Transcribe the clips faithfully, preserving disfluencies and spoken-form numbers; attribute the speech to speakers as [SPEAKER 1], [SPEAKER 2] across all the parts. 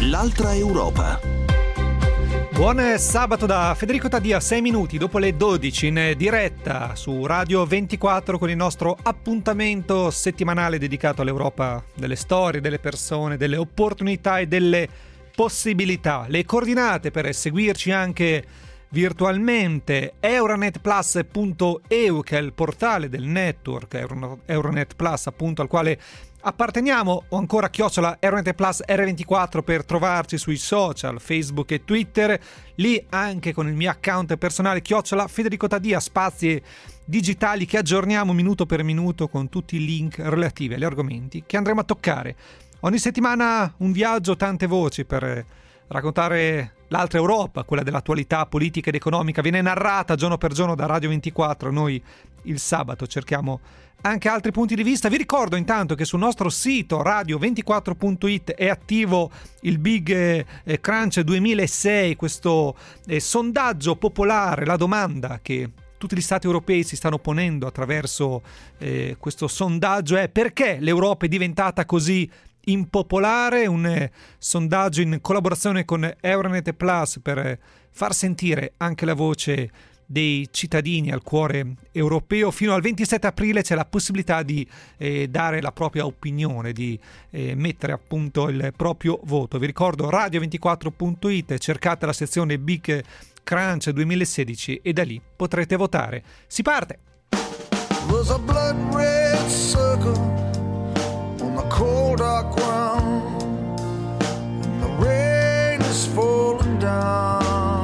[SPEAKER 1] L'altra Europa.
[SPEAKER 2] Buon sabato da Federico Taddia, sei minuti dopo le dodici in diretta su Radio ventiquattro con il nostro appuntamento settimanale dedicato all'Europa, delle storie, delle persone, delle opportunità e delle possibilità. Le coordinate per seguirci anche virtualmente: euronet plus punto e u, che è il portale del network Euronet Plus, appunto, al quale apparteniamo, o ancora chiocciola Euronet Plus erre ventiquattro per trovarci sui social, Facebook e Twitter. Lì anche con il mio account personale chiocciola Federico Taddia, spazi digitali che aggiorniamo minuto per minuto con tutti i link relativi agli argomenti che andremo a toccare. Ogni settimana un viaggio, tante voci per raccontare l'altra Europa, quella dell'attualità politica ed economica, viene narrata giorno per giorno da Radio ventiquattro. Noi il sabato cerchiamo anche altri punti di vista. Vi ricordo intanto che sul nostro sito radio ventiquattro punto it è attivo il Big eh, Crunch duemilasei, questo eh, sondaggio popolare, la domanda che tutti gli stati europei si stanno ponendo attraverso eh, questo sondaggio è: perché l'Europa è diventata così impopolare? Un eh, sondaggio in collaborazione con Euronet Plus per eh, far sentire anche la voce dei cittadini al cuore europeo. Fino al ventisette aprile c'è la possibilità di eh, dare la propria opinione, di eh, mettere appunto il proprio voto. Vi ricordo radio ventiquattro punto it, cercate la sezione Big Crunch duemilasedici e da lì potrete votare. Si parte!
[SPEAKER 3] Was a blood red circle on the cold dark ground, and the rain is falling down.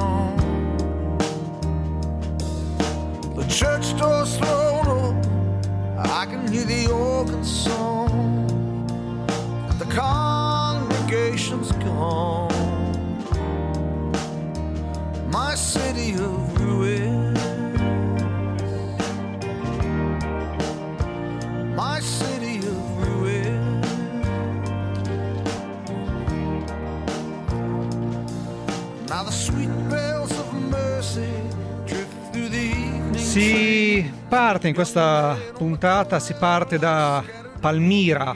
[SPEAKER 3] The church door's thrown open, I can hear the organ song, and the congregation's gone. My city of ruins, my city of ruins. Now the sweet bells of mercy drift through the evening.
[SPEAKER 2] Si parte in questa puntata, si parte da Palmira,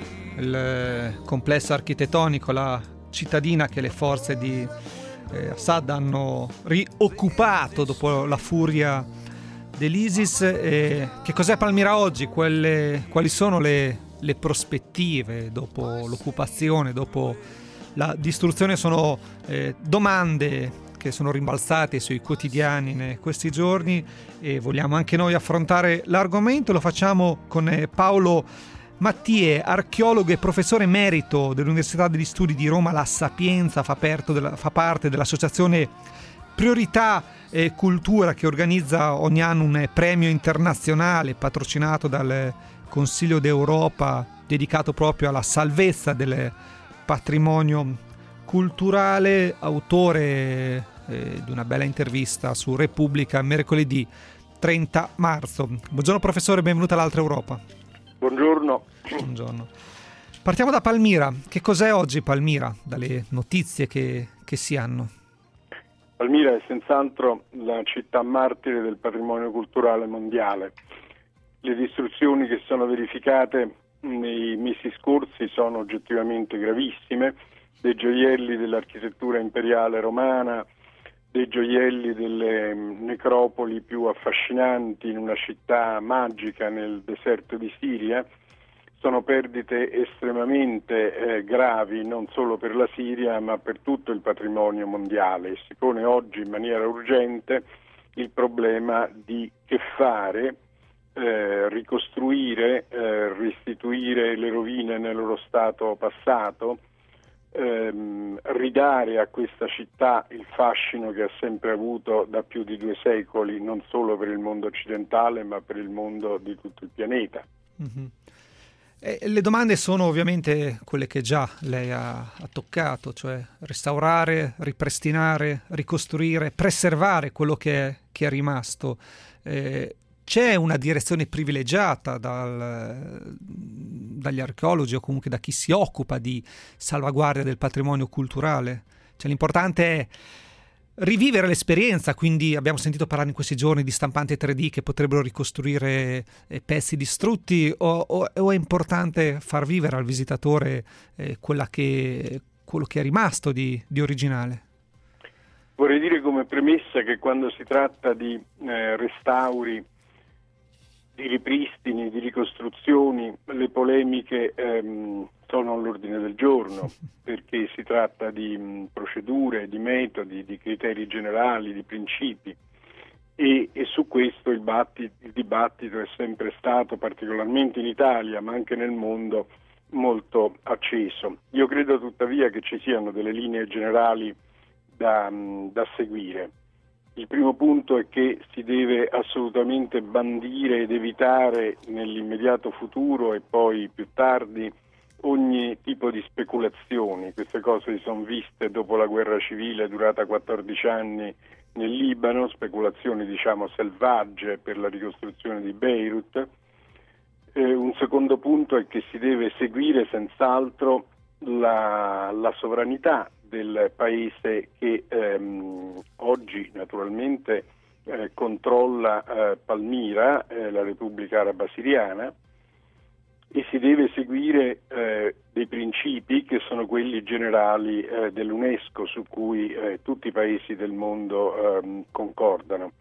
[SPEAKER 2] il complesso architettonico, la cittadina che le forze di eh, Assad hanno rioccupato dopo la furia dell'ISIS. Eh, che cos'è Palmira oggi? Quelle, quali sono le, le prospettive dopo l'occupazione, dopo la distruzione? Sono eh, domande che sono rimbalzate sui quotidiani in questi giorni e vogliamo anche noi affrontare l'argomento. Lo facciamo con Paolo Mattie, archeologo e professore emerito dell'Università degli Studi di Roma La Sapienza, fa, della, fa parte dell'associazione Priorità e Cultura, che organizza ogni anno un premio internazionale patrocinato dal Consiglio d'Europa dedicato proprio alla salvezza del patrimonio culturale, autore eh, di una bella intervista su Repubblica mercoledì trenta marzo. Buongiorno professore, benvenuto all'altra Europa.
[SPEAKER 4] Buongiorno.
[SPEAKER 2] Buongiorno. Partiamo da Palmira. Che cos'è oggi Palmira, dalle notizie che, che si hanno?
[SPEAKER 4] Palmira è senz'altro la città martire del patrimonio culturale mondiale. Le distruzioni che sono verificate nei mesi scorsi sono oggettivamente gravissime. Dei gioielli dell'architettura imperiale romana, dei gioielli delle necropoli più affascinanti in una città magica nel deserto di Siria. Sono perdite estremamente eh, gravi non solo per la Siria ma per tutto il patrimonio mondiale. Si pone oggi in maniera urgente il problema di che fare, eh, ricostruire, eh, restituire le rovine nel loro stato passato, Ehm, ridare a questa città il fascino che ha sempre avuto da più di due secoli, non solo per il mondo occidentale ma per il mondo di tutto il pianeta.
[SPEAKER 2] Mm-hmm. E le domande sono ovviamente quelle che già lei ha, ha toccato, cioè restaurare, ripristinare, ricostruire, preservare quello che è, che è rimasto. Eh, c'è una direzione privilegiata dal, dagli archeologi o comunque da chi si occupa di salvaguardia del patrimonio culturale? Cioè, l'importante è rivivere l'esperienza, quindi abbiamo sentito parlare in questi giorni di stampanti tre D che potrebbero ricostruire eh, pezzi distrutti, o, o, o è importante far vivere al visitatore eh, quella che, quello che è rimasto di, di originale.
[SPEAKER 4] Vorrei dire come premessa che quando si tratta di eh, restauri, di ripristini, di ricostruzioni, le polemiche ehm, sono all'ordine del giorno, perché si tratta di mh, procedure, di metodi, di criteri generali, di principi e, e su questo il, batti, il dibattito è sempre stato, particolarmente in Italia ma anche nel mondo, molto acceso. Io credo tuttavia che ci siano delle linee generali da, mh, da seguire. Il primo punto è che si deve assolutamente bandire ed evitare nell'immediato futuro e poi più tardi ogni tipo di speculazioni. Queste cose si sono viste dopo la guerra civile durata quattordici anni nel Libano, speculazioni diciamo selvagge per la ricostruzione di Beirut. Eh, un secondo punto è che si deve seguire senz'altro la, la sovranità del paese che ehm, oggi naturalmente eh, controlla eh, Palmira, eh, la Repubblica Araba Siriana, e si deve seguire eh, dei principi che sono quelli generali eh, dell'UNESCO su cui eh, tutti i paesi del mondo ehm, concordano.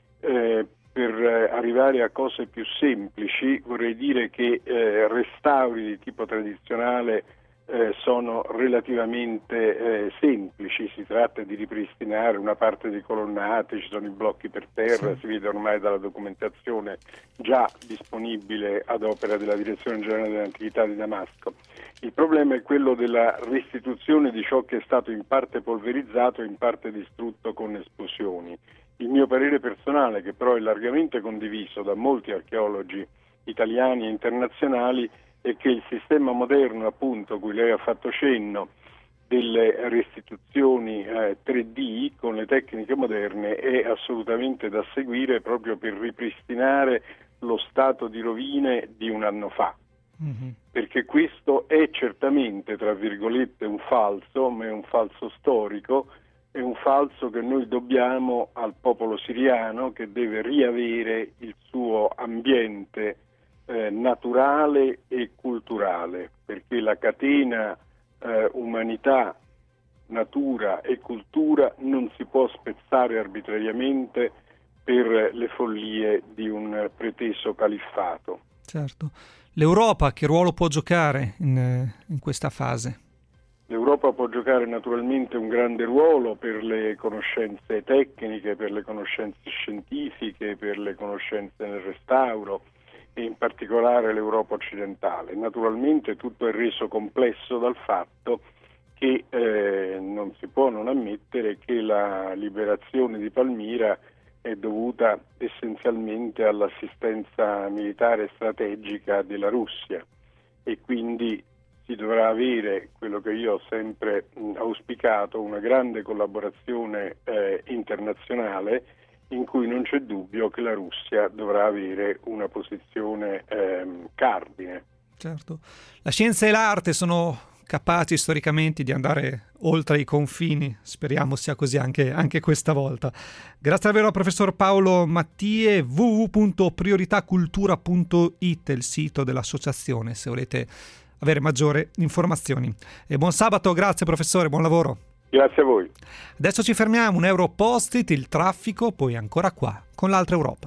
[SPEAKER 4] Eh, per eh, arrivare a cose più semplici vorrei dire che eh, restauri di tipo tradizionale Eh, sono relativamente eh, semplici, si tratta di ripristinare una parte dei colonnati, ci sono i blocchi per terra, sì. Si vede ormai dalla documentazione già disponibile ad opera della Direzione Generale dell'Antichità di Damasco. Il problema è quello della restituzione di ciò che è stato in parte polverizzato e in parte distrutto con esplosioni. Il mio parere personale, che però è largamente condiviso da molti archeologi italiani e internazionali, è che il sistema moderno, appunto, cui lei ha fatto cenno, delle restituzioni eh, tre D con le tecniche moderne è assolutamente da seguire proprio per ripristinare lo stato di rovine di un anno fa. Mm-hmm. Perché questo è certamente, tra virgolette, un falso, ma è un falso storico, è un falso che noi dobbiamo al popolo siriano, che deve riavere il suo ambiente Eh, naturale e culturale, perché la catena eh, umanità, natura e cultura non si può spezzare arbitrariamente per le follie di un preteso califfato.
[SPEAKER 2] Certo. L'Europa che ruolo può giocare in, in questa fase?
[SPEAKER 4] L'Europa può giocare naturalmente un grande ruolo per le conoscenze tecniche, per le conoscenze scientifiche, per le conoscenze nel restauro, e in particolare l'Europa occidentale. Naturalmente tutto è reso complesso dal fatto che eh, non si può non ammettere che la liberazione di Palmira è dovuta essenzialmente all'assistenza militare strategica della Russia e quindi si dovrà avere quello che io ho sempre mh, auspicato, una grande collaborazione eh, internazionale in cui non c'è dubbio che la Russia dovrà avere una posizione ehm, cardine.
[SPEAKER 2] Certo. La scienza e l'arte sono capaci storicamente di andare oltre i confini, speriamo sia così anche, anche questa volta. Grazie davvero al professor Paolo Mattie. w w w punto prioritacultura punto i t è il sito dell'associazione se volete avere maggiori informazioni. E buon sabato, grazie professore, buon lavoro.
[SPEAKER 4] Grazie a voi.
[SPEAKER 2] Adesso ci fermiamo, un euro post-it, il traffico, poi ancora qua, con l'altra Europa.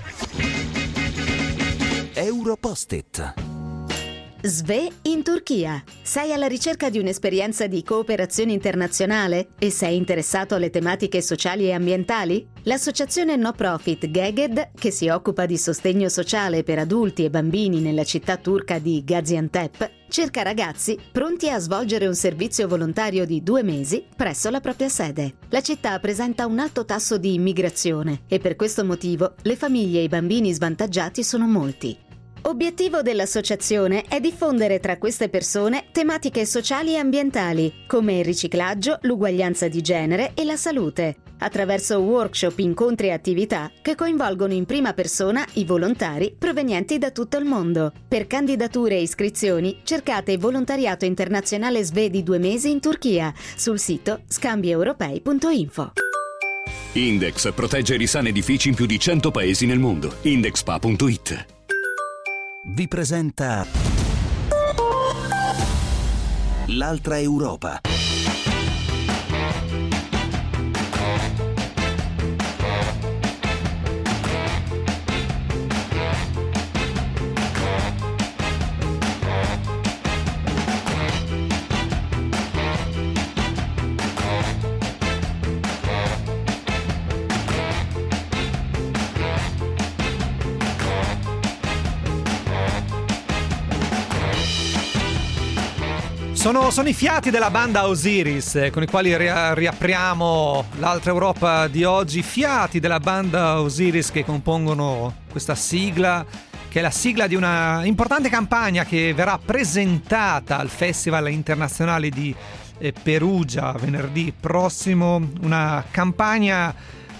[SPEAKER 1] Euro post-it.
[SPEAKER 5] S V E in Turchia. Sei alla ricerca di un'esperienza di cooperazione internazionale e sei interessato alle tematiche sociali e ambientali? L'associazione no profit Geged, che si occupa di sostegno sociale per adulti e bambini nella città turca di Gaziantep, cerca ragazzi pronti a svolgere un servizio volontario di due mesi presso la propria sede. La città presenta un alto tasso di immigrazione e per questo motivo le famiglie e i bambini svantaggiati sono molti. Obiettivo dell'associazione è diffondere tra queste persone tematiche sociali e ambientali, come il riciclaggio, l'uguaglianza di genere e la salute, attraverso workshop, incontri e attività che coinvolgono in prima persona i volontari provenienti da tutto il mondo. Per candidature e iscrizioni cercate Volontariato Internazionale S V E di due mesi in Turchia sul sito scambieuropei punto info.
[SPEAKER 1] Index protegge risane edifici in più di cento paesi nel mondo. Indexpa punto it vi presenta l'altra Europa.
[SPEAKER 2] Sono, sono i fiati della banda Osiris eh, con i quali ria- riapriamo l'altra Europa di oggi. Fiati della banda Osiris che compongono questa sigla, che è la sigla di una importante campagna che verrà presentata al Festival Internazionale di eh, Perugia venerdì prossimo. Una campagna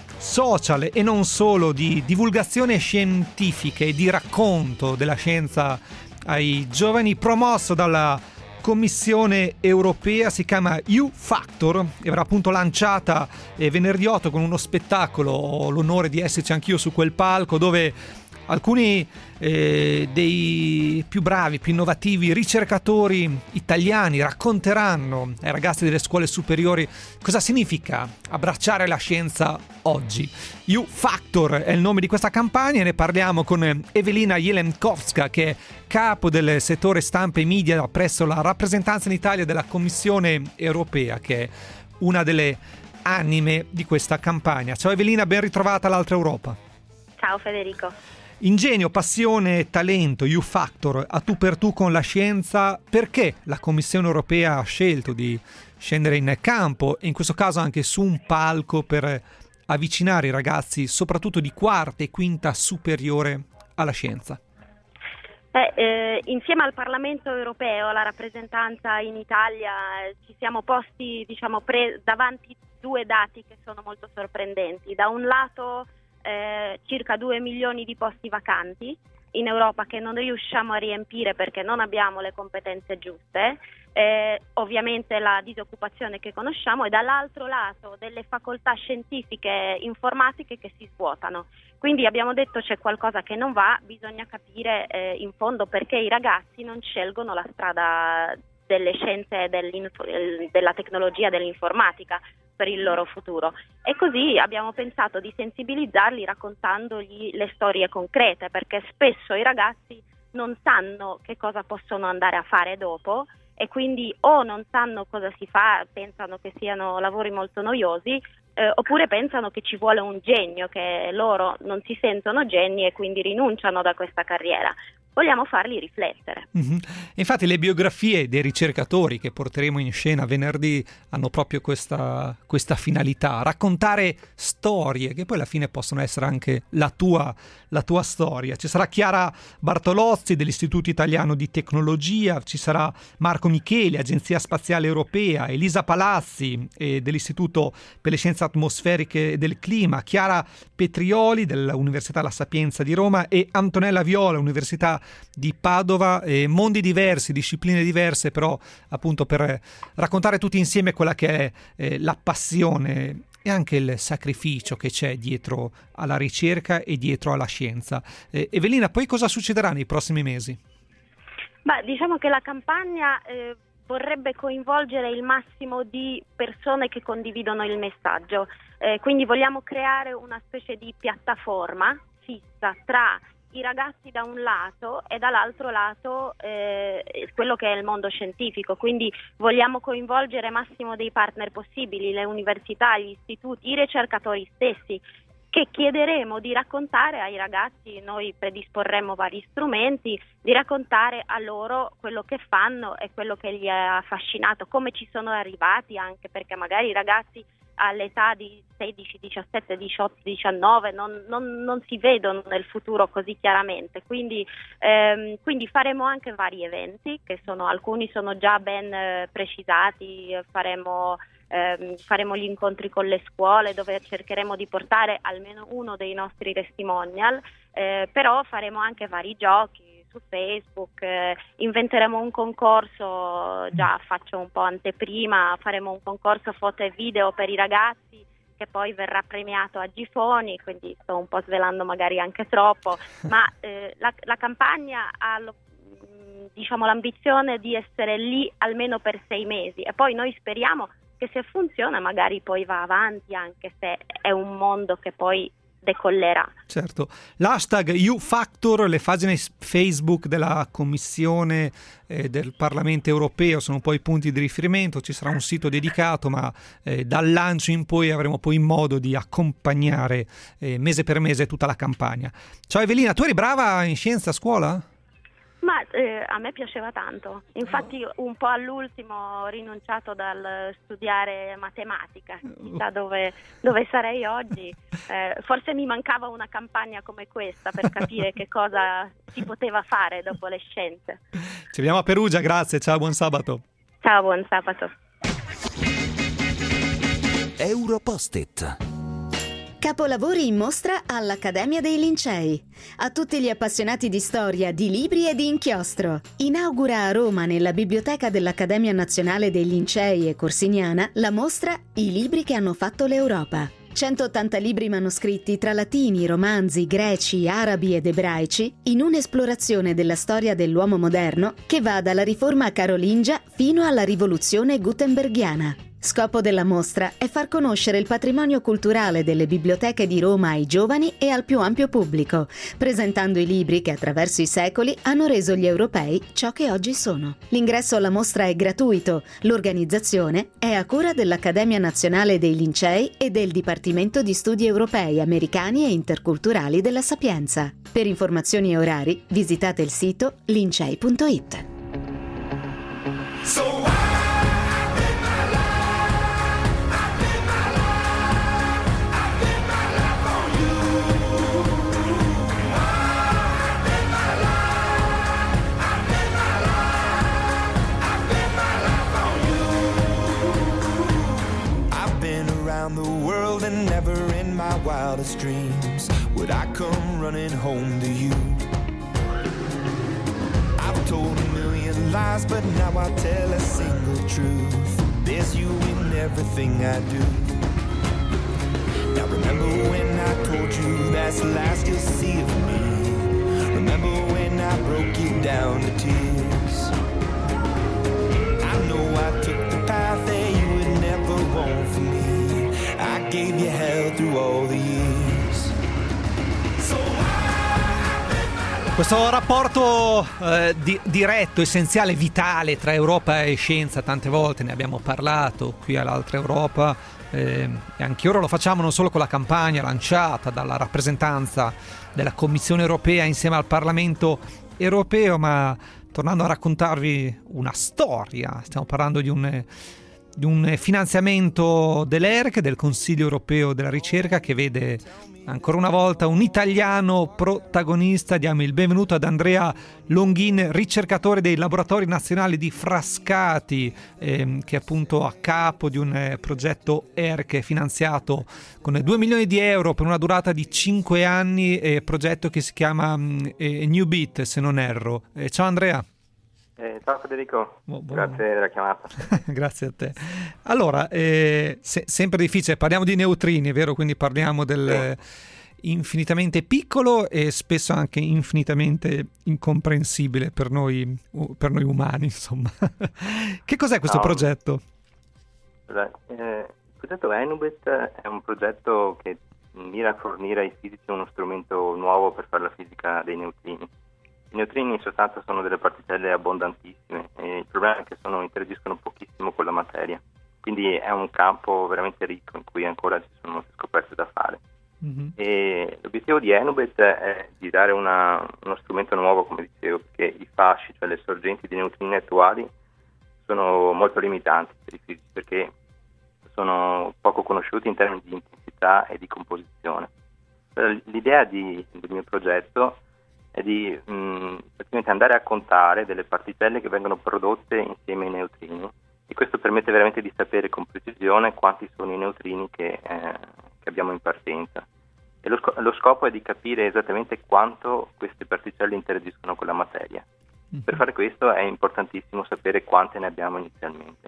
[SPEAKER 2] social e non solo di divulgazione scientifica e di racconto della scienza ai giovani, promosso dalla Commissione europea. Si chiama U-Factor e verrà appunto lanciata eh, venerdì otto con uno spettacolo. Ho l'onore di esserci anch'io su quel palco, dove alcuni eh, dei più bravi, più innovativi ricercatori italiani racconteranno ai ragazzi delle scuole superiori cosa significa abbracciare la scienza oggi. U-Factor è il nome di questa campagna e ne parliamo con Evelina Jelenkowska, che è capo del settore stampa e media presso la rappresentanza in Italia della Commissione europea, che è una delle anime di questa campagna. Ciao Evelina, ben ritrovata all'altra Europa.
[SPEAKER 6] Ciao Federico.
[SPEAKER 2] Ingegno, passione, talento, U-Factor, a tu per tu con la scienza. Perché la Commissione europea ha scelto di scendere in campo e in questo caso anche su un palco per avvicinare i ragazzi, soprattutto di quarta e quinta superiore, alla scienza?
[SPEAKER 6] Beh, eh, insieme al Parlamento europeo, alla rappresentanza in Italia, eh, ci siamo posti, diciamo, pre- davanti due dati che sono molto sorprendenti. Da un lato eh, circa due milioni di posti vacanti in Europa che non riusciamo a riempire perché non abbiamo le competenze giuste, eh, ovviamente la disoccupazione che conosciamo, e dall'altro lato delle facoltà scientifiche informatiche che si svuotano. Quindi abbiamo detto c'è qualcosa che non va, bisogna capire eh, in fondo perché i ragazzi non scelgono la strada delle scienze, della tecnologia, dell'informatica per il loro futuro. E così abbiamo pensato di sensibilizzarli raccontandogli le storie concrete, perché spesso i ragazzi non sanno che cosa possono andare a fare dopo e quindi o non sanno cosa si fa, pensano che siano lavori molto noiosi, eh, oppure pensano che ci vuole un genio, che loro non si sentono geni e quindi rinunciano da questa carriera. Vogliamo farli riflettere. Mm-hmm.
[SPEAKER 2] Infatti le biografie dei ricercatori che porteremo in scena venerdì hanno proprio questa, questa finalità, raccontare storie che poi alla fine possono essere anche la tua, la tua storia. Ci sarà Chiara Bartolozzi dell'Istituto Italiano di Tecnologia, ci sarà Marco Micheli, Agenzia Spaziale Europea, Elisa Palazzi eh, dell'Istituto per le Scienze Atmosferiche e del Clima, Chiara Petrioli dell'Università La Sapienza di Roma e Antonella Viola, Università di Padova. Eh, mondi diversi, discipline diverse, però appunto per raccontare tutti insieme quella che è eh, la passione e anche il sacrificio che c'è dietro alla ricerca e dietro alla scienza. Eh, Evelina, poi cosa succederà nei prossimi mesi?
[SPEAKER 6] Beh, diciamo che la campagna eh, vorrebbe coinvolgere il massimo di persone che condividono il messaggio, eh, quindi vogliamo creare una specie di piattaforma fissa tra i ragazzi da un lato e dall'altro lato eh, quello che è il mondo scientifico, quindi vogliamo coinvolgere massimo dei partner possibili, le università, gli istituti, i ricercatori stessi, che chiederemo di raccontare ai ragazzi, noi predisporremo vari strumenti, di raccontare a loro quello che fanno e quello che gli ha affascinato, come ci sono arrivati, anche perché magari i ragazzi all'età di sedici, diciassette, diciotto, diciannove non, non, non si vedono nel futuro così chiaramente, quindi, ehm, quindi faremo anche vari eventi, che sono, alcuni sono già ben eh, precisati, faremo, ehm, faremo gli incontri con le scuole dove cercheremo di portare almeno uno dei nostri testimonial, eh, però faremo anche vari giochi su Facebook, eh, inventeremo un concorso, già faccio un po' anteprima, faremo un concorso foto e video per i ragazzi che poi verrà premiato a Gifoni, quindi sto un po' svelando magari anche troppo, ma eh, la, la campagna ha lo, diciamo l'ambizione di essere lì almeno per sei mesi e poi noi speriamo che se funziona magari poi va avanti, anche se è un mondo che poi decollerà.
[SPEAKER 2] Certo. L'hashtag U-Factor, le pagine Facebook della Commissione eh, del Parlamento europeo sono poi i punti di riferimento, ci sarà un sito dedicato, ma eh, dal lancio in poi avremo poi modo di accompagnare eh, mese per mese tutta la campagna. Ciao Evelina, tu eri brava in scienza a scuola?
[SPEAKER 6] Ma eh, a me piaceva tanto, infatti un po' all'ultimo ho rinunciato dal studiare matematica, chissà dove, dove sarei oggi, eh, forse mi mancava una campagna come questa per capire che cosa si poteva fare dopo le scienze.
[SPEAKER 2] Ci vediamo a Perugia, grazie, ciao, buon sabato.
[SPEAKER 6] Ciao, buon sabato.
[SPEAKER 7] Europost-it.
[SPEAKER 5] Capolavori in mostra all'Accademia dei Lincei. A tutti gli appassionati di storia, di libri e di inchiostro. Inaugura a Roma, nella biblioteca dell'Accademia Nazionale dei Lincei e Corsiniana, la mostra I libri che hanno fatto l'Europa. centottanta libri manoscritti tra latini, romanzi, greci, arabi ed ebraici, in un'esplorazione della storia dell'uomo moderno che va dalla riforma carolingia fino alla rivoluzione gutenbergiana. Scopo della mostra è far conoscere il patrimonio culturale delle biblioteche di Roma ai giovani e al più ampio pubblico, presentando i libri che attraverso i secoli hanno reso gli europei ciò che oggi sono. L'ingresso alla mostra è gratuito, l'organizzazione è a cura dell'Accademia Nazionale dei Lincei e del Dipartimento di Studi Europei, Americani e Interculturali della Sapienza. Per informazioni e orari visitate il sito lincei punto it.
[SPEAKER 3] The world and never in my wildest dreams would I come running home to you. I've told a million lies, but now I tell a single truth. There's you in everything I do. Now remember when I told you that's the last you'll see of me. Remember when I broke you down to tears. I know I took the path that you would never want for me. I gave you hell through all the years.
[SPEAKER 2] Questo rapporto eh, di, diretto, essenziale, vitale tra Europa e scienza, tante volte ne abbiamo parlato qui all'Altra Europa, eh, e anche ora lo facciamo non solo con la campagna lanciata dalla rappresentanza della Commissione Europea insieme al Parlamento Europeo, ma tornando a raccontarvi una storia. Stiamo parlando di un... di un finanziamento dell'E R C, del Consiglio Europeo della Ricerca, che vede ancora una volta un italiano protagonista. Diamo il benvenuto ad Andrea Longhin, ricercatore dei laboratori nazionali di Frascati, ehm, che è appunto a capo di un eh, progetto E R C finanziato con due milioni di euro per una durata di cinque anni, eh, progetto che si chiama eh, New Bit, se non erro. Eh, ciao Andrea.
[SPEAKER 8] Eh, ciao Federico,
[SPEAKER 2] oh, boh.
[SPEAKER 8] Grazie della chiamata.
[SPEAKER 2] Grazie a te. Allora, eh, se, sempre difficile, parliamo di neutrini, è vero? Quindi parliamo del eh, infinitamente piccolo e spesso anche infinitamente incomprensibile per noi, per noi umani, insomma. Che cos'è questo no, progetto?
[SPEAKER 8] Eh, il progetto Enubit è un progetto che mira a fornire ai fisici uno strumento nuovo per fare la fisica dei neutrini. I neutrini in sostanza sono delle particelle abbondantissime e il problema è che sono, interagiscono pochissimo con la materia, quindi è un campo veramente ricco in cui ancora ci sono molte scoperte da fare. Mm-hmm. E l'obiettivo di Enubit è di dare una, uno strumento nuovo, come dicevo, perché i fasci, cioè le sorgenti di neutrini attuali, sono molto limitanti per i fisici perché sono poco conosciuti in termini di intensità e di composizione. L'idea di, del mio progetto è di mh, praticamente andare a contare delle particelle che vengono prodotte insieme ai neutrini, e questo permette veramente di sapere con precisione quanti sono i neutrini che, eh, che abbiamo in partenza. E lo, sc- lo scopo è di capire esattamente quanto queste particelle interagiscono con la materia. Mm-hmm. Per fare questo è importantissimo sapere quante ne abbiamo inizialmente.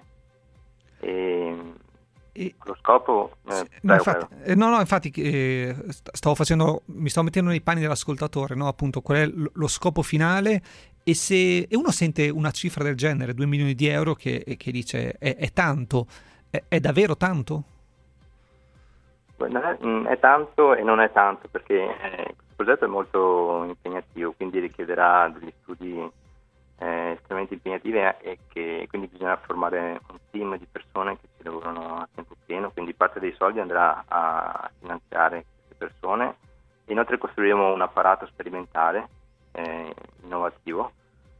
[SPEAKER 8] E, E... Lo scopo eh,
[SPEAKER 2] sì, no, infatti, eh, no no infatti eh, stavo facendo mi stavo mettendo nei panni dell'ascoltatore, no? Appunto, qual è lo, lo scopo finale, e se e uno sente una cifra del genere, due milioni di euro, che, che dice è, è tanto, è, è davvero tanto?
[SPEAKER 8] Non è, è tanto e non è tanto, perché eh, questo progetto è molto impegnativo, quindi richiederà degli studi Eh, estremamente impegnative, e che quindi bisogna formare un team di persone che ci lavorano a tempo pieno, quindi parte dei soldi andrà a finanziare queste persone. Inoltre costruiremo un apparato sperimentale eh, innovativo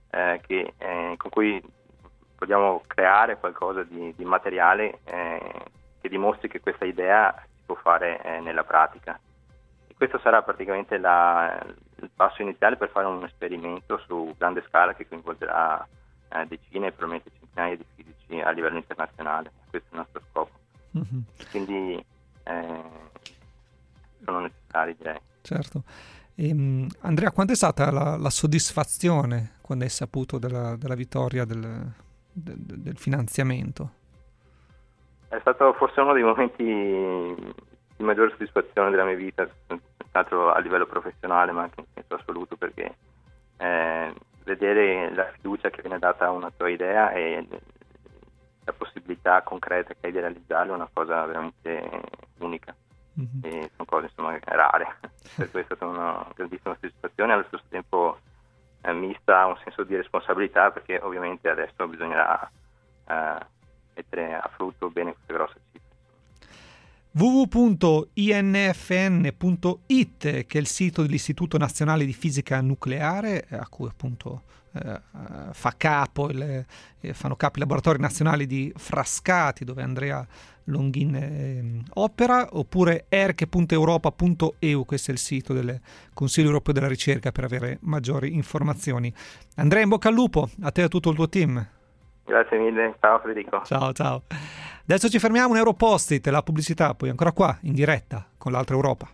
[SPEAKER 8] che, eh, con cui vogliamo creare qualcosa di, di materiale eh, che dimostri che questa idea si può fare eh, nella pratica. E questo sarà praticamente la, il passo iniziale per fare un esperimento su grande scala che coinvolgerà eh, decine e probabilmente centinaia di fisici a livello internazionale. Questo è il nostro scopo. Mm-hmm. Quindi eh, sono necessari, direi.
[SPEAKER 2] Certo. E, um, Andrea, quando è stata la, la soddisfazione quando hai saputo della, della vittoria del, del, del finanziamento?
[SPEAKER 8] È stato forse uno dei momenti di maggiore soddisfazione della mia vita, tanto a livello professionale ma anche in senso assoluto, perché eh, vedere la fiducia che viene data a una tua idea e la possibilità concreta che hai di realizzarla è una cosa veramente unica. Mm-hmm. E sono cose insomma rare. Per questo è stata una grandissima soddisfazione, allo stesso tempo eh, mista un senso di responsabilità, perché ovviamente adesso bisognerà eh, mettere a frutto bene queste grosse cifre.
[SPEAKER 2] w w w punto i n f n punto i t, che è il sito dell'Istituto Nazionale di Fisica Nucleare, a cui appunto eh, fa capo il, eh, fanno capo i laboratori nazionali di Frascati, dove Andrea Longhin eh, opera, oppure e r c h punto europa punto e u, questo è il sito del Consiglio Europeo della Ricerca, per avere maggiori informazioni. Andrea, in bocca al lupo, a te e a tutto il tuo team.
[SPEAKER 8] Grazie mille, ciao Federico.
[SPEAKER 2] Ciao, ciao. Adesso ci fermiamo, un Europost-it, la pubblicità, poi ancora qua, in diretta, con l'altra Europa.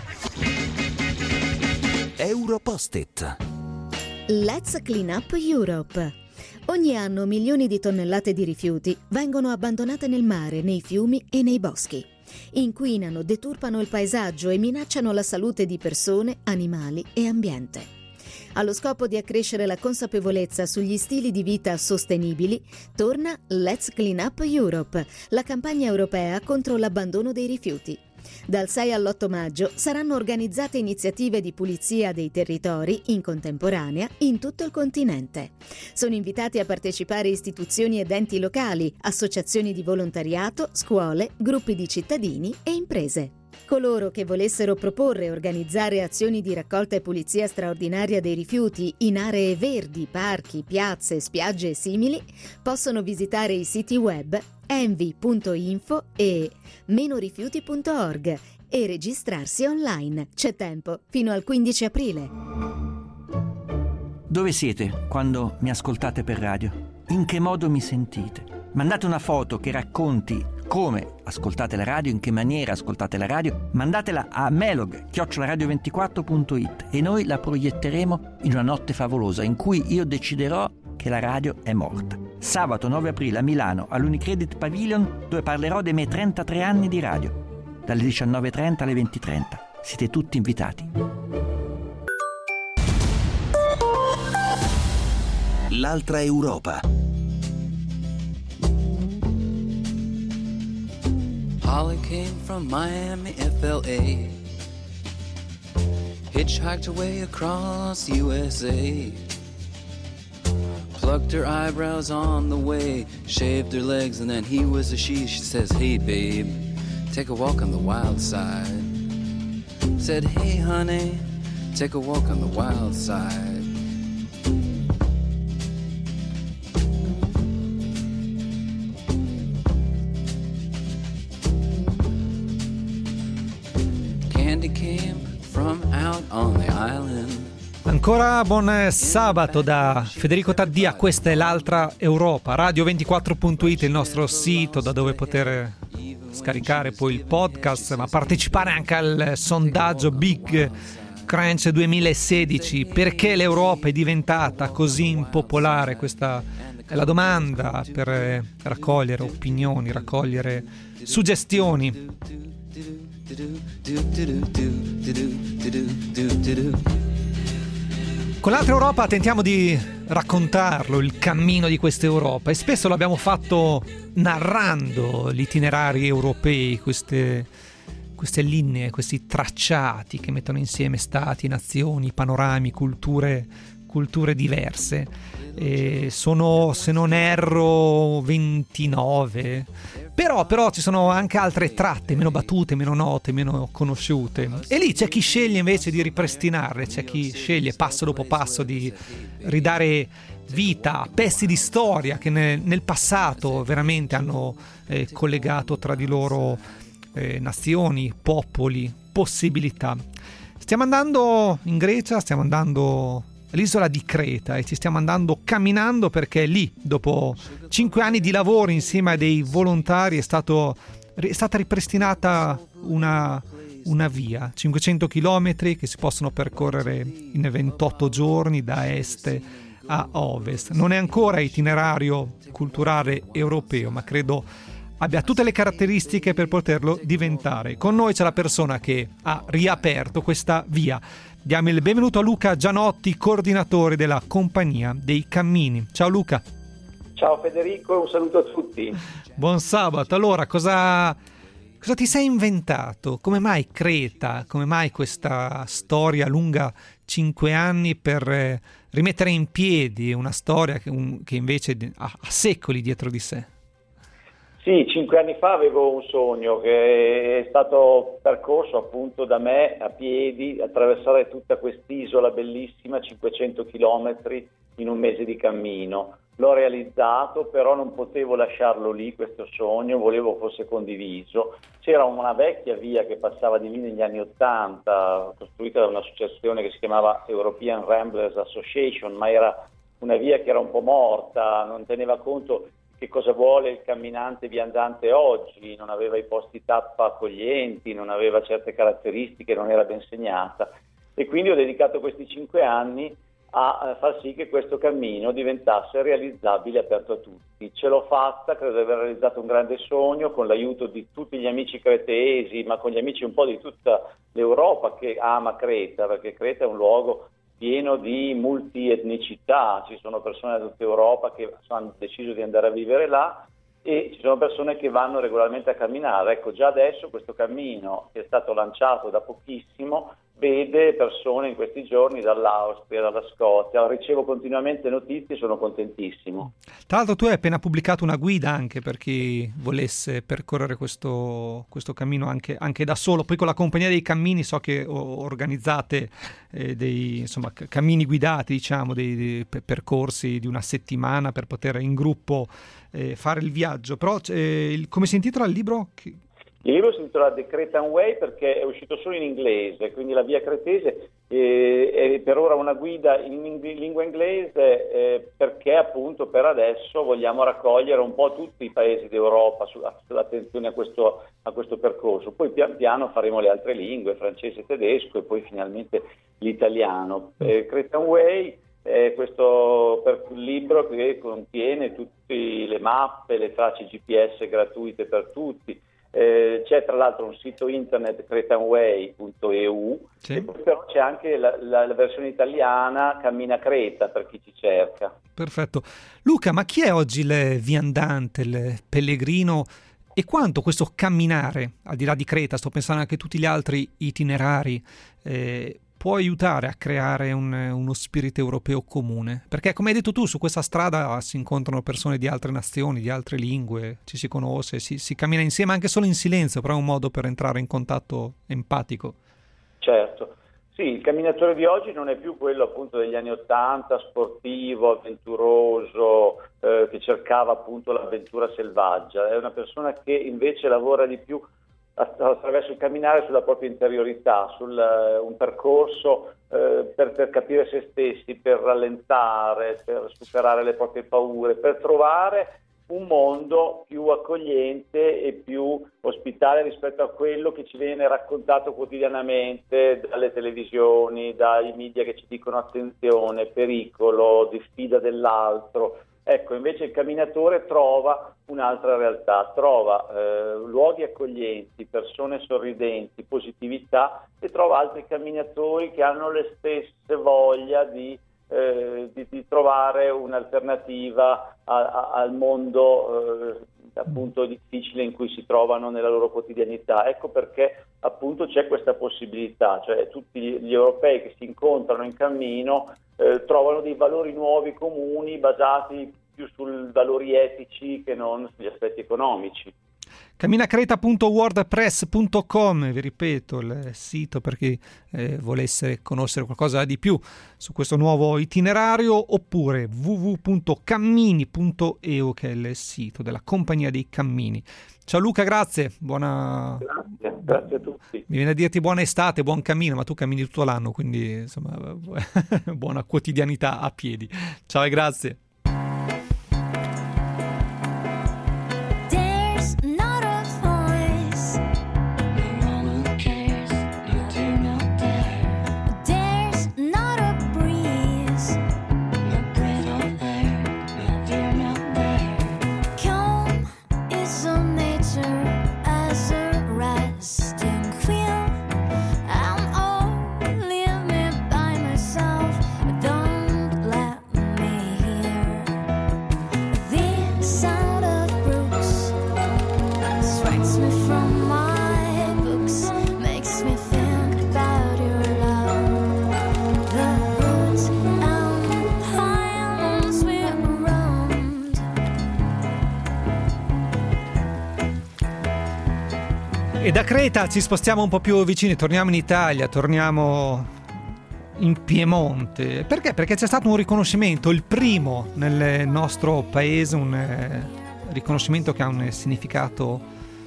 [SPEAKER 7] Europost-it.
[SPEAKER 5] Let's Clean Up Europe. Ogni anno milioni di tonnellate di rifiuti vengono abbandonate nel mare, nei fiumi e nei boschi. Inquinano, deturpano il paesaggio e minacciano la salute di persone, animali e ambiente. Allo scopo di accrescere la consapevolezza sugli stili di vita sostenibili, torna Let's Clean Up Europe, la campagna europea contro l'abbandono dei rifiuti. Dal sei all'otto maggio saranno organizzate iniziative di pulizia dei territori in contemporanea in tutto il continente. Sono invitati a partecipare istituzioni ed enti locali, associazioni di volontariato, scuole, gruppi di cittadini e imprese. Coloro che volessero proporre e organizzare azioni di raccolta e pulizia straordinaria dei rifiuti in aree verdi, parchi, piazze, spiagge e simili possono visitare i siti web envi punto info e meno rifiuti punto org e registrarsi online. C'è tempo fino al quindici aprile.
[SPEAKER 9] Dove siete quando mi ascoltate per radio? In che modo mi sentite? Mandate una foto che racconti come ascoltate la radio, in che maniera ascoltate la radio, mandatela a melog chiocciola radio ventiquattro punto it e noi la proietteremo in una notte favolosa in cui io deciderò che la radio è morta. Sabato nove aprile a Milano, all'Unicredit Pavilion, dove parlerò dei miei trentatré anni di radio, dalle diciannove e trenta alle venti e trenta. Siete tutti invitati.
[SPEAKER 7] L'altra Europa.
[SPEAKER 10] Holly came from Miami, F L A, hitchhiked away across U S A, plucked her eyebrows on the way, shaved her legs, and then he was a she. She says, hey babe, take a walk on the wild side. Said, hey honey, take a walk on the wild side.
[SPEAKER 2] Ancora buon sabato da Federico Taddia, questa è l'altra Europa, radio ventiquattro punto it, il nostro sito da dove poter scaricare poi il podcast, ma partecipare anche al sondaggio Big Crunch duemilasedici. Perché l'Europa è diventata così impopolare? Questa è la domanda, per raccogliere opinioni, raccogliere suggestioni. Con l'altra Europa tentiamo di raccontarlo, il cammino di questa Europa, e spesso l'abbiamo fatto narrando gli itinerari europei, queste, queste linee, questi tracciati che mettono insieme stati, nazioni, panorami, culture, culture diverse. E sono, se non erro, ventinove, però, però ci sono anche altre tratte meno battute, meno note, meno conosciute, e lì c'è chi sceglie invece di ripristinarle, c'è chi sceglie passo dopo passo di ridare vita, pezzi di storia che nel, nel passato veramente hanno eh, collegato tra di loro eh, nazioni, popoli, possibilità. Stiamo andando in Grecia, stiamo andando all'isola di Creta e ci stiamo andando camminando perché lì, dopo cinque anni di lavoro insieme a dei volontari, è, stato, è stata ripristinata una, una via, cinquecento chilometri che si possono percorrere in ventotto giorni da est a ovest. Non è ancora itinerario culturale europeo, ma credo abbia tutte le caratteristiche per poterlo diventare. Con noi c'è la persona che ha riaperto questa via. Diamo il benvenuto a Luca Gianotti, coordinatore della Compagnia dei Cammini. Ciao Luca.
[SPEAKER 11] Ciao Federico e un saluto a tutti.
[SPEAKER 2] Buon sabato. Allora, cosa, cosa ti sei inventato? Come mai Creta? Come mai questa storia lunga cinque anni per eh, rimettere in piedi una storia che, un, che invece ha, ha secoli dietro di sé?
[SPEAKER 11] Sì, cinque anni fa avevo un sogno che è stato percorso appunto da me a piedi, attraversare tutta quest'isola bellissima, cinquecento chilometri in un mese di cammino. L'ho realizzato, però non potevo lasciarlo lì questo sogno, volevo fosse condiviso. C'era una vecchia via che passava di lì negli anni Ottanta, costruita da un'associazione che si chiamava European Ramblers Association, ma era una via che era un po' morta, non teneva conto che cosa vuole il camminante viandante oggi, non aveva i posti tappa accoglienti, non aveva certe caratteristiche, non era ben segnata, e quindi ho dedicato questi cinque anni a far sì che questo cammino diventasse realizzabile e aperto a tutti. Ce l'ho fatta, credo di aver realizzato un grande sogno con l'aiuto di tutti gli amici cretesi, ma con gli amici un po' di tutta l'Europa che ama Creta, perché Creta è un luogo pieno di multietnicità, ci sono persone da tutta Europa che hanno deciso di andare a vivere là e ci sono persone che vanno regolarmente a camminare. Ecco, già adesso questo cammino, che è stato lanciato da pochissimo, vede persone in questi giorni dall'Austria, dalla Scozia, ricevo continuamente notizie e sono contentissimo.
[SPEAKER 2] Tra l'altro tu hai appena pubblicato una guida anche per chi volesse percorrere questo, questo cammino anche, anche da solo, poi con la Compagnia dei Cammini so che organizzate eh, dei insomma, cammini guidati, diciamo, dei, dei percorsi di una settimana per poter in gruppo eh, fare il viaggio, però eh, il, come si intitola il libro? Che...
[SPEAKER 11] Il libro si intitola The Cretan Way perché è uscito solo in inglese, quindi la via cretese eh, è per ora una guida in ing- lingua inglese eh, perché appunto per adesso vogliamo raccogliere un po' tutti i paesi d'Europa sull'attenzione a questo, a questo percorso. Poi pian piano faremo le altre lingue, francese e tedesco e poi finalmente l'italiano. Eh, Cretan Way è questo per- libro che contiene tutte le mappe, le tracce G P S gratuite per tutti. Eh, c'è tra l'altro un sito internet cretanway punto e u sì. E poi però c'è anche la, la, la versione italiana Cammina Creta per chi ci cerca.
[SPEAKER 2] Perfetto. Luca, ma chi è oggi il viandante, il pellegrino e quanto questo camminare, al di là di Creta, sto pensando anche a tutti gli altri itinerari, eh, può aiutare a creare un, uno spirito europeo comune? Perché come hai detto tu, su questa strada si incontrano persone di altre nazioni, di altre lingue, ci si conosce, si, si cammina insieme anche solo in silenzio, però è un modo per entrare in contatto empatico.
[SPEAKER 11] Certo, sì, il camminatore di oggi non è più quello appunto degli anni Ottanta, sportivo, avventuroso, eh, che cercava appunto l'avventura selvaggia, è una persona che invece lavora di più attraverso il camminare sulla propria interiorità, su uh, un percorso uh, per, per capire se stessi, per rallentare, per superare le proprie paure, per trovare un mondo più accogliente e più ospitale rispetto a quello che ci viene raccontato quotidianamente dalle televisioni, dai media che ci dicono attenzione, pericolo, diffida dell'altro. Ecco, invece il camminatore trova un'altra realtà, trova eh, luoghi accoglienti, persone sorridenti, positività e trova altri camminatori che hanno le stesse voglia di, eh, di, di trovare un'alternativa a, a, al mondo eh, appunto difficile in cui si trovano nella loro quotidianità. Ecco perché appunto c'è questa possibilità, cioè tutti gli europei che si incontrano in cammino Eh, trovano dei valori nuovi comuni basati più sui valori etici che non sugli aspetti economici.
[SPEAKER 2] camminacreta punto wordpress punto com, vi ripeto il sito per chi eh, volesse conoscere qualcosa di più su questo nuovo itinerario, oppure w w w punto cammini punto e u, che è il sito della Compagnia dei Cammini. Ciao Luca, grazie, buona...
[SPEAKER 11] Grazie, grazie a tutti.
[SPEAKER 2] Mi viene a dirti buona estate, buon cammino, ma tu cammini tutto l'anno, quindi insomma buona quotidianità a piedi. Ciao e grazie. E da Creta ci spostiamo un po' più vicini, torniamo in Italia, torniamo in Piemonte. Perché? Perché c'è stato un riconoscimento, il primo nel nostro paese, un eh, riconoscimento che ha un significato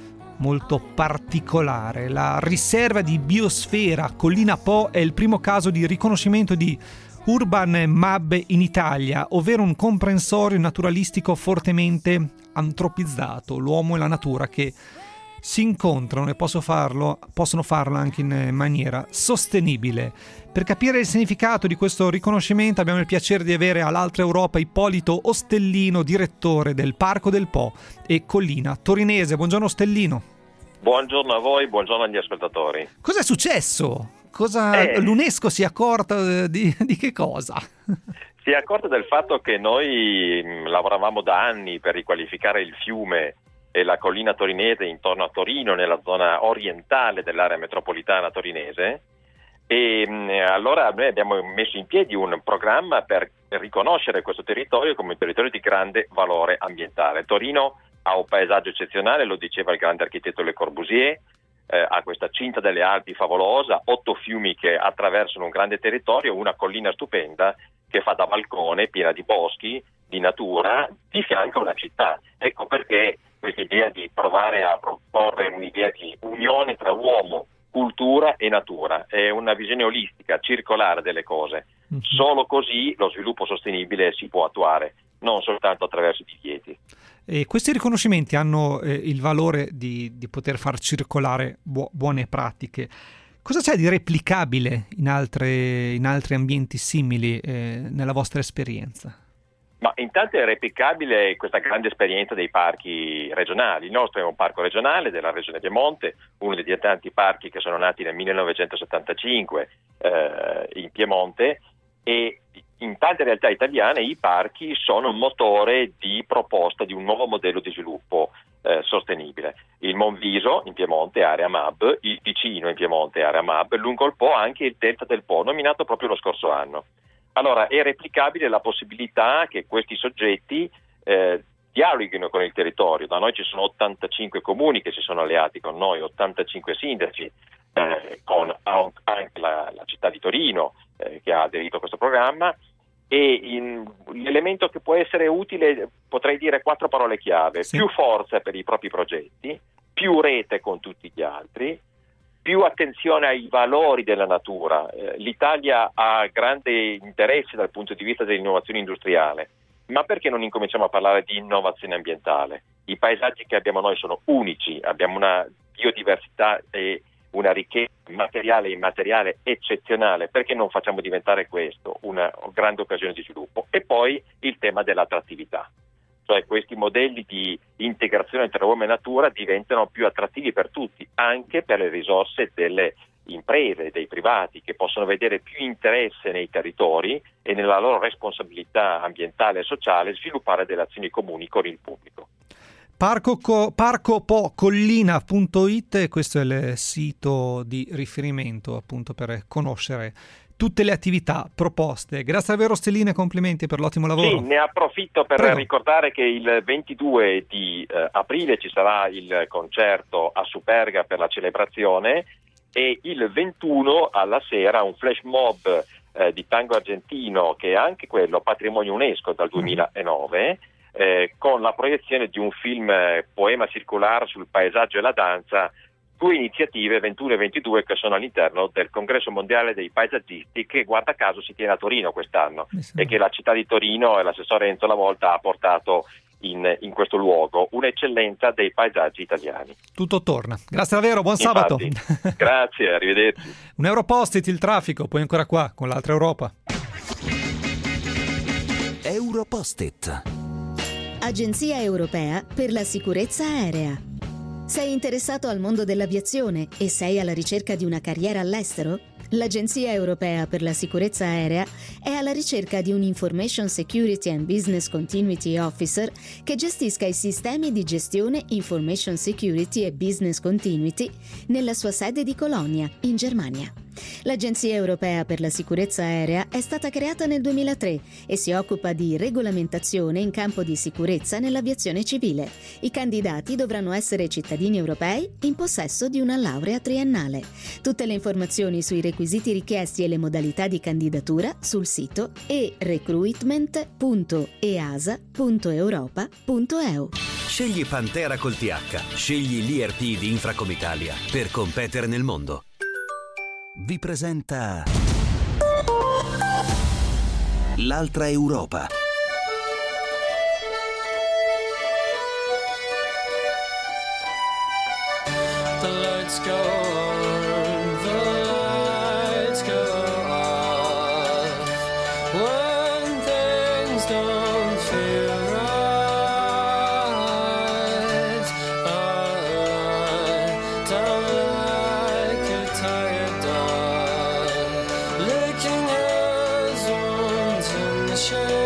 [SPEAKER 2] molto particolare. La riserva di biosfera Collina Po è il primo caso di riconoscimento di Urban M A B in Italia, ovvero un comprensorio naturalistico fortemente antropizzato, l'uomo e la natura che si incontrano e posso farlo, possono farlo anche in maniera sostenibile. Per capire il significato di questo riconoscimento abbiamo il piacere di avere all'Altra Europa Ippolito Ostellino, direttore del Parco del Po e Collina Torinese. Buongiorno Ostellino.
[SPEAKER 12] Buongiorno a voi, buongiorno agli ascoltatori.
[SPEAKER 2] Cos'è successo? Cosa eh. l'UNESCO si è accorta di, di che cosa?
[SPEAKER 12] Si è accorta del fatto che noi mh, lavoravamo da anni per riqualificare il fiume e la collina torinese intorno a Torino, nella zona orientale dell'area metropolitana torinese, e mh, allora noi abbiamo messo in piedi un programma per riconoscere questo territorio come un territorio di grande valore ambientale. Torino ha un paesaggio eccezionale, lo diceva il grande architetto Le Corbusier, eh, ha questa cinta delle Alpi favolosa, otto fiumi che attraversano un grande territorio, una collina stupenda che fa da balcone, piena di boschi, di natura, di fianco a una città. Ecco perché questa idea di provare a proporre un'idea di unione tra uomo, cultura e natura è una visione olistica, circolare delle cose. Mm-hmm. Solo così lo sviluppo sostenibile si può attuare, non soltanto attraverso i divieti.
[SPEAKER 2] E questi riconoscimenti hanno eh, il valore di, di poter far circolare bu- buone pratiche. Cosa c'è di replicabile in, altre, in altri ambienti simili eh, nella vostra esperienza?
[SPEAKER 12] Ma intanto è replicabile questa grande esperienza dei parchi regionali. Il nostro è un parco regionale della regione Piemonte, uno dei tanti parchi che sono nati nel millenovecentosettantacinque eh, in Piemonte, e in tante realtà italiane i parchi sono un motore di proposta di un nuovo modello di sviluppo eh, sostenibile. Il Monviso in Piemonte, area M A B, il Ticino in Piemonte, area M A B, lungo il Po anche il Delta del Po, nominato proprio lo scorso anno. Allora è replicabile la possibilità che questi soggetti eh, dialoghino con il territorio. Da noi ci sono ottantacinque comuni che si sono alleati con noi, ottantacinque sindaci, eh, con anche la, la città di Torino eh, che ha aderito a questo programma, e in, l'elemento che può essere utile, potrei dire quattro parole chiave: sì. Più forza per i propri progetti, più rete con tutti gli altri, più attenzione ai valori della natura. Eh, L'Italia ha grande interesse dal punto di vista dell'innovazione industriale, ma perché non incominciamo a parlare di innovazione ambientale? I paesaggi che abbiamo noi sono unici, abbiamo una biodiversità e una ricchezza materiale e immateriale eccezionale, perché non facciamo diventare questo una grande occasione di sviluppo? E poi il tema dell'attrattività. Cioè questi modelli di integrazione tra uomo e natura diventano più attrattivi per tutti, anche per le risorse delle imprese, dei privati, che possono vedere più interesse nei territori e nella loro responsabilità ambientale e sociale sviluppare delle azioni comuni con il pubblico.
[SPEAKER 2] Parco, co, parco po collina punto it, questo è il sito di riferimento appunto per conoscere tutte le attività proposte. Grazie davvero Stellina e complimenti per l'ottimo lavoro.
[SPEAKER 12] Sì, ne approfitto per
[SPEAKER 2] Prego.
[SPEAKER 12] ricordare che il ventidue di eh, aprile ci sarà il concerto a Superga per la celebrazione e il ventuno alla sera un flash mob eh, di tango argentino, che è anche quello patrimonio UNESCO dal duemilanove, eh, con la proiezione di un film eh, poema circolare sul paesaggio e la danza. Due iniziative, ventuno e ventidue, che sono all'interno del Congresso Mondiale dei Paesaggisti, che guarda caso si tiene a Torino quest'anno e che la città di Torino e l'assessore Enzo Lavolta ha portato in, in questo luogo, un'eccellenza dei paesaggi italiani.
[SPEAKER 2] Tutto torna. Grazie davvero, buon
[SPEAKER 12] Infatti,
[SPEAKER 2] sabato.
[SPEAKER 12] Grazie, arrivederci.
[SPEAKER 2] Un Europost-it, il traffico, poi ancora qua con l'altra Europa.
[SPEAKER 7] Europost-it.
[SPEAKER 5] Agenzia Europea per la Sicurezza Aerea. Sei interessato al mondo dell'aviazione e sei alla ricerca di una carriera all'estero? L'Agenzia Europea per la Sicurezza Aerea è alla ricerca di un Information Security and Business Continuity Officer che gestisca i sistemi di gestione Information Security e Business Continuity nella sua sede di Colonia, in Germania. L'Agenzia Europea per la Sicurezza Aerea è stata creata nel duemilatré e si occupa di regolamentazione in campo di sicurezza nell'aviazione civile. I candidati dovranno essere cittadini europei in possesso di una laurea triennale. Tutte le informazioni sui requisiti richiesti e le modalità di candidatura sul sito e recruitment punto e a s a punto europa punto e u.
[SPEAKER 13] Scegli Pantera col T H, scegli l'I R P di Infracom Italia per competere nel mondo.
[SPEAKER 7] Vi presenta l'altra Europa.
[SPEAKER 10] The lights go on, the lights go off. When things don't feel right, I don't like a tired dog licking his wounds in the shade.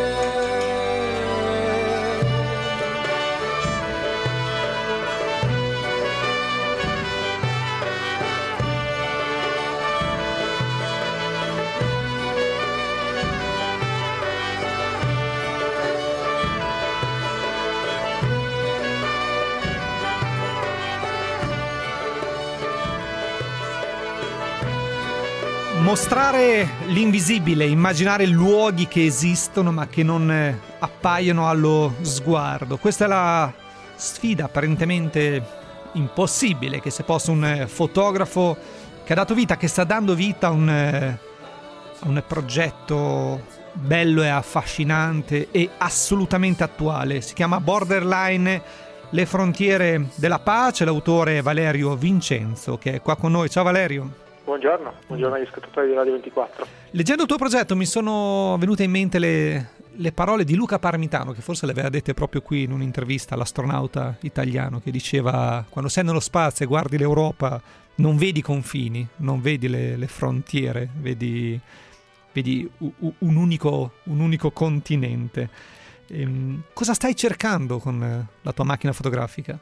[SPEAKER 2] Mostrare l'invisibile, immaginare luoghi che esistono ma che non eh, appaiono allo sguardo. Questa è la sfida apparentemente impossibile che si è posto un eh, fotografo che ha dato vita, che sta dando vita a un, eh, a un progetto bello e affascinante e assolutamente attuale. Si chiama Borderline, le frontiere della pace. L'autore Valerio Vincenzo, che è qua con noi. Ciao Valerio.
[SPEAKER 14] Buongiorno, buongiorno agli ascoltatori di Radio ventiquattro.
[SPEAKER 2] Leggendo il tuo progetto mi sono venute in mente le, le parole di Luca Parmitano, che forse le aveva dette proprio qui in un'intervista all'astronauta italiano, che diceva: quando sei nello spazio e guardi l'Europa non vedi i confini, non vedi le, le frontiere, vedi, vedi un unico, un unico continente. Ehm, cosa stai cercando con la tua macchina fotografica?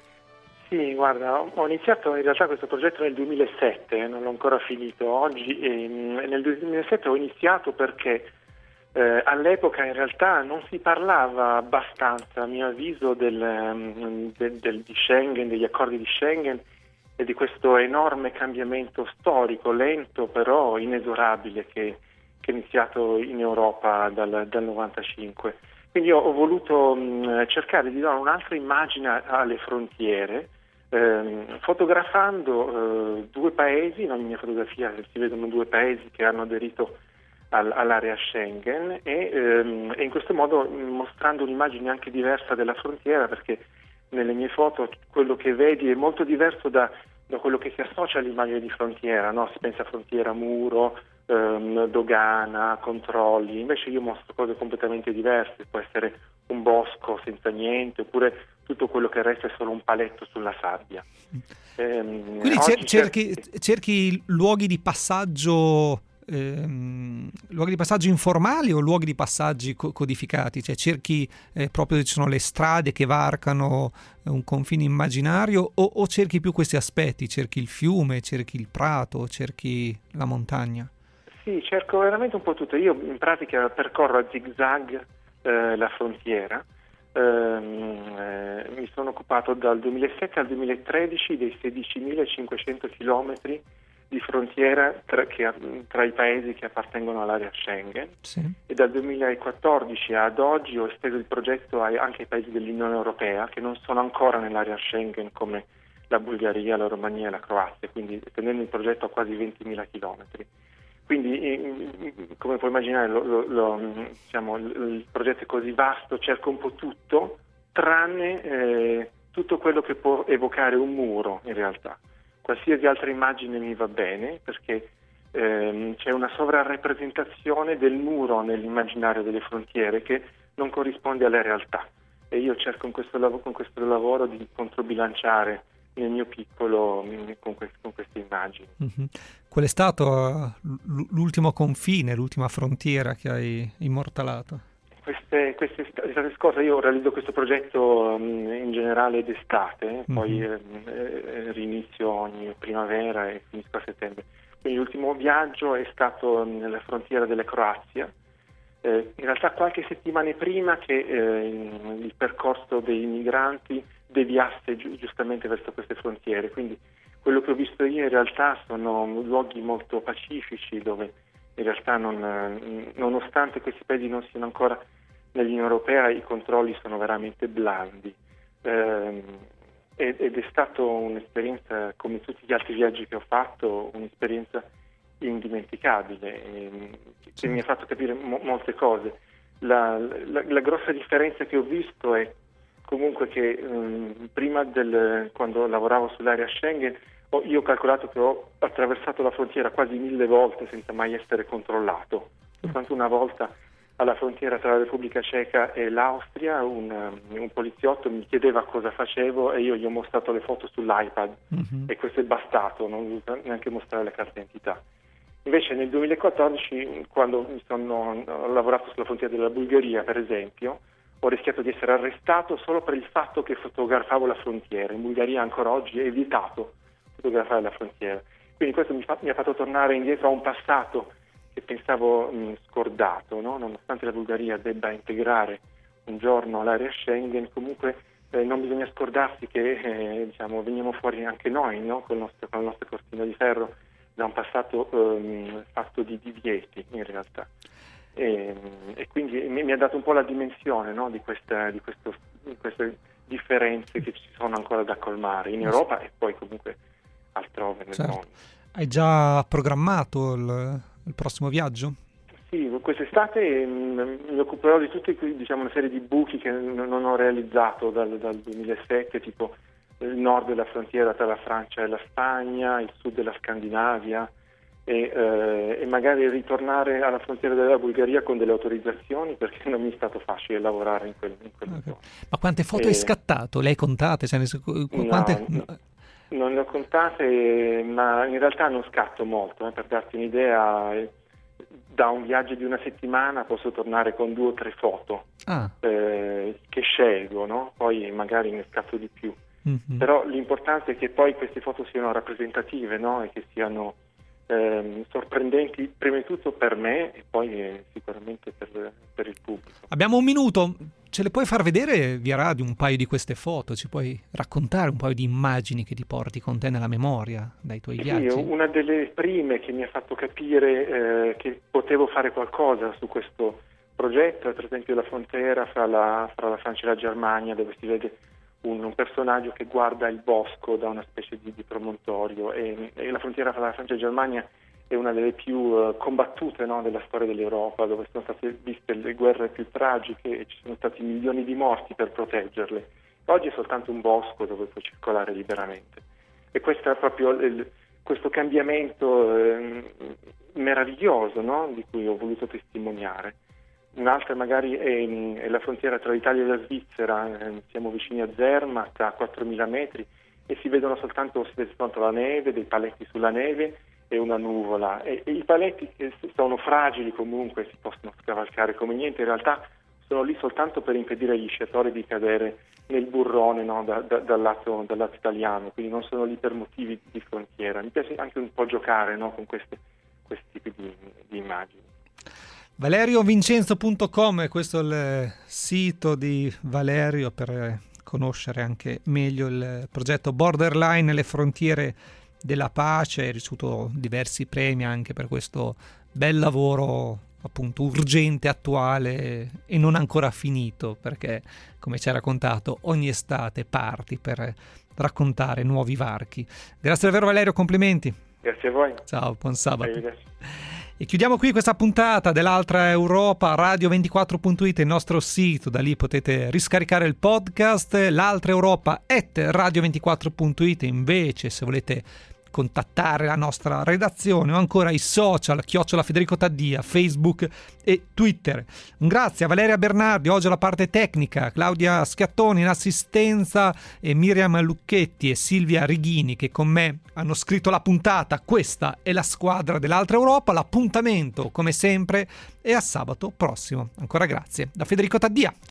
[SPEAKER 14] Sì, guarda, ho iniziato in realtà questo progetto nel duemilasette, non l'ho ancora finito oggi, e nel duemilasette ho iniziato perché eh, all'epoca in realtà non si parlava abbastanza, a mio avviso, del, del, del, di Schengen, degli accordi di Schengen e di questo enorme cambiamento storico, lento però inesorabile, che, che è iniziato in Europa dal, dal novantacinque. Quindi ho, ho voluto mh, cercare di dare un'altra immagine alle frontiere, ehm, fotografando eh, due paesi. In ogni mia fotografia si vedono due paesi che hanno aderito al, all'area Schengen e, ehm, e in questo modo mostrando un'immagine anche diversa della frontiera, perché nelle mie foto quello che vedi è molto diverso da, da quello che si associa all'immagine di frontiera, no? Si pensa a frontiera, muro, ehm, dogana, controlli. Invece io mostro cose completamente diverse. Può essere un bosco senza niente, oppure tutto quello che resta è solo un paletto sulla sabbia. Ehm,
[SPEAKER 2] Quindi cer- cerchi,
[SPEAKER 14] cerchi...
[SPEAKER 2] cerchi luoghi di passaggio ehm, luoghi di passaggio informali o luoghi di passaggi co- codificati? Cioè cerchi eh, proprio, ci sono le strade che varcano un confine immaginario, o, o cerchi più questi aspetti? Cerchi il fiume, cerchi il prato, cerchi la montagna?
[SPEAKER 14] Sì, Sì, cerco veramente un po' tutto. Io in pratica percorro a zig-zag eh, la frontiera. Ehm, eh, mi sono occupato dal duemilasette al duemilatredici dei sedicimilacinquecento chilometri di frontiera tra, che, tra i paesi che appartengono all'area Schengen,
[SPEAKER 2] sì.
[SPEAKER 14] E dal duemilaquattordici ad oggi ho esteso il progetto ai, anche ai paesi dell'Unione Europea che non sono ancora nell'area Schengen, come la Bulgaria, la Romania e la Croazia, quindi estendendo il progetto a quasi ventimila chilometri. Quindi, come puoi immaginare, lo, lo, lo, diciamo, il progetto è così vasto, cerco un po' tutto, tranne eh, tutto quello che può evocare un muro, in realtà. Qualsiasi altra immagine mi va bene, perché ehm, c'è una sovrarrepresentazione del muro nell'immaginario delle frontiere che non corrisponde alla realtà. E io cerco in questo lav- con questo lavoro di controbilanciare nel mio piccolo con, quest- con queste immagini.
[SPEAKER 2] Mm-hmm. Qual è stato l'ultimo confine, l'ultima frontiera che hai immortalato?
[SPEAKER 14] Queste, queste estate scorse io realizzo questo progetto um, in generale d'estate, mm-hmm. poi eh, rinizio ogni primavera e finisco a settembre. Quindi l'ultimo viaggio è stato nella frontiera della Croazia, eh, in realtà qualche settimana prima che eh, il percorso dei migranti deviasse gi- giustamente verso queste frontiere. Quindi quello che ho visto io in realtà sono luoghi molto pacifici dove in realtà non, nonostante questi paesi non siano ancora nell'Unione Europea, i controlli sono veramente blandi. Eh, ed, ed è stata un'esperienza, come tutti gli altri viaggi che ho fatto, un'esperienza indimenticabile, eh, che mi ha fatto capire mo- molte cose. La, la, la grossa differenza che ho visto è comunque che um, prima del, quando lavoravo sull'area Schengen, ho, io ho calcolato che ho attraversato la frontiera quasi mille volte senza mai essere controllato. Soltanto una volta alla frontiera tra la Repubblica Ceca e l'Austria un, un poliziotto mi chiedeva cosa facevo e io gli ho mostrato le foto sull'iPad, mm-hmm. e questo è bastato, non ho dovuto neanche mostrare la carta d'identità. Invece nel duemilaquattordici, quando mi sono, ho lavorato sulla frontiera della Bulgaria, per esempio, ho rischiato di essere arrestato solo per il fatto che fotografavo la frontiera. In Bulgaria ancora oggi è vietato fotografare la frontiera. Quindi questo mi, fa, mi ha fatto tornare indietro a un passato che pensavo mh, scordato, no? Nonostante la Bulgaria debba integrare un giorno l'area Schengen, comunque eh, non bisogna scordarsi che eh, diciamo, veniamo fuori anche noi, no? Con, il nostro, con la nostra cortina di ferro da un passato ehm, fatto di divieti in realtà. E, e quindi mi, mi ha dato un po' la dimensione, no? di, questa, di, questo, di queste differenze che ci sono ancora da colmare in Europa e poi comunque altrove nel
[SPEAKER 2] certo.
[SPEAKER 14] mondo.
[SPEAKER 2] Hai già programmato il, il prossimo viaggio?
[SPEAKER 14] Sì, quest'estate mh, mi occuperò di tutti, diciamo, una serie di buchi che n- non ho realizzato dal, dal duemilasette, tipo il nord della frontiera tra la Francia e la Spagna, il sud della Scandinavia, e, eh, e magari ritornare alla frontiera della Bulgaria con delle autorizzazioni, perché non mi è stato facile lavorare in quel, in quel okay.
[SPEAKER 2] Ma quante foto
[SPEAKER 14] e...
[SPEAKER 2] hai scattato? Le hai contate? Cioè, quante...
[SPEAKER 14] no, non le ho contate, ma in realtà non scatto molto, eh, per darti un'idea. Da un viaggio di una settimana posso tornare con due o tre foto ah. eh, che scelgo, no? Poi magari ne scatto di più. Mm-hmm. Però l'importante è che poi queste foto siano rappresentative, no? E che siano ehm, sorprendenti prima di tutto per me e poi eh, sicuramente per, per il pubblico.
[SPEAKER 2] Abbiamo un minuto, ce le puoi far vedere via radio un paio di queste foto? Ci puoi raccontare un paio di immagini che ti porti con te nella memoria dai tuoi
[SPEAKER 14] sì,
[SPEAKER 2] viaggi?
[SPEAKER 14] Una delle prime che mi ha fatto capire eh, che potevo fare qualcosa su questo progetto è per esempio la frontiera fra la, fra la Francia e la Germania, dove si vede un, un personaggio che guarda il bosco da una specie di, di promontorio e, e la frontiera fra la Francia e la Germania è una delle più uh, combattute, no, della storia dell'Europa, dove sono state viste le guerre più tragiche e ci sono stati milioni di morti per proteggerle. Oggi è soltanto un bosco dove puoi circolare liberamente. E questo è proprio il, questo cambiamento eh, meraviglioso, no, di cui ho voluto testimoniare. Un'altra magari è, è la frontiera tra l'Italia e la Svizzera, eh, siamo vicini a Zermatt, a quattromila metri, e si vedono soltanto, si vede soltanto la neve, dei paletti sulla neve e una nuvola. E, e i paletti che sono fragili comunque, si possono scavalcare come niente, in realtà sono lì soltanto per impedire agli sciatori di cadere nel burrone, no, da, da, dal, lato, dal lato italiano, quindi non sono lì per motivi di frontiera. Mi piace anche un po' giocare, no, con queste questi tipi di, di immagini.
[SPEAKER 2] Valerio Vincenzo punto com, questo è il sito di Valerio per conoscere anche meglio il progetto Borderline, le frontiere della pace. Hai ricevuto diversi premi anche per questo bel lavoro, appunto urgente, attuale e non ancora finito, perché come ci hai raccontato ogni estate parti per raccontare nuovi varchi. Grazie davvero Valerio, complimenti.
[SPEAKER 14] Grazie a voi.
[SPEAKER 2] Ciao, buon sabato. E chiudiamo qui questa puntata dell'Altra Europa, radio ventiquattro punto it, il nostro sito, da lì potete riscaricare il podcast, l'Altra Europa at radio ventiquattro punto it, invece se volete contattare la nostra redazione o ancora i social, chiocciola Federico Taddia, Facebook e Twitter. Un grazie a Valeria Bernardi, oggi alla parte tecnica, Claudia Schiattoni in assistenza e Miriam Lucchetti e Silvia Righini che con me hanno scritto la puntata. Questa è la squadra dell'Altra Europa, l'appuntamento come sempre è a sabato prossimo. Ancora grazie da Federico Taddia.